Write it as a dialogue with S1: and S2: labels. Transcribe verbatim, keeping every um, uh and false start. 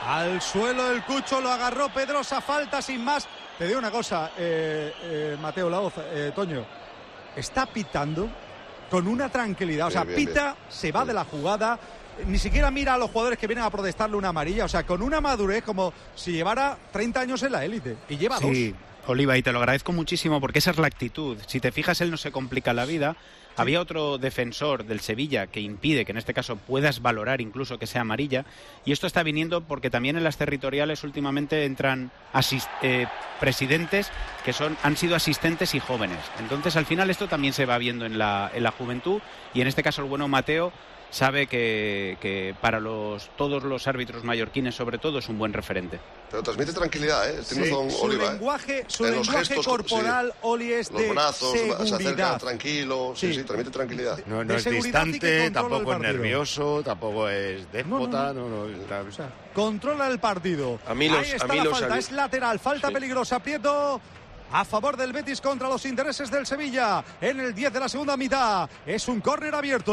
S1: Al suelo el Cucho, lo agarró Pedrosa, falta sin más. Te digo una cosa, eh, eh, Mateo Laoz, eh, Toño, está pitando con una tranquilidad, o sea, bien, bien, pita, bien. Se va de la jugada, ni siquiera mira a los jugadores que vienen a protestarle una amarilla, o sea, con una madurez como si llevara treinta años en la élite, y lleva
S2: sí,
S1: dos.
S2: Oliva, y te lo agradezco muchísimo porque esa es la actitud. Si te fijas, él no se complica la vida. Sí. Había otro defensor del Sevilla que impide que en este caso puedas valorar incluso que sea amarilla, y esto está viniendo porque también en las territoriales últimamente entran asist- eh, presidentes que son han sido asistentes y jóvenes. Entonces al final esto también se va viendo en la, en la juventud, y en este caso el bueno Mateo sabe que, que para los todos los árbitros mallorquines sobre todo es un buen referente.
S3: Pero transmite tranquilidad, ¿eh?
S1: Sí,
S3: Don
S1: su
S3: Oliva,
S1: lenguaje,
S3: ¿eh?
S1: su lenguaje gestos, corporal, sí. Oli, es
S3: los
S1: de
S3: brazos,
S1: seguridad.
S3: se acerca tranquilo, sí, sí, sí, transmite tranquilidad.
S4: No, no es distante, tampoco es nervioso, tampoco es déspota, no, no, no, no, no.
S1: O sea, controla el partido.
S5: A mí los,
S1: Ahí está
S5: a mí
S1: la
S5: los
S1: falta,
S5: avi-
S1: es lateral, falta sí. peligrosa, Prieto. A favor del Betis contra los intereses del Sevilla en el diez de la segunda mitad. Es un córner abierto.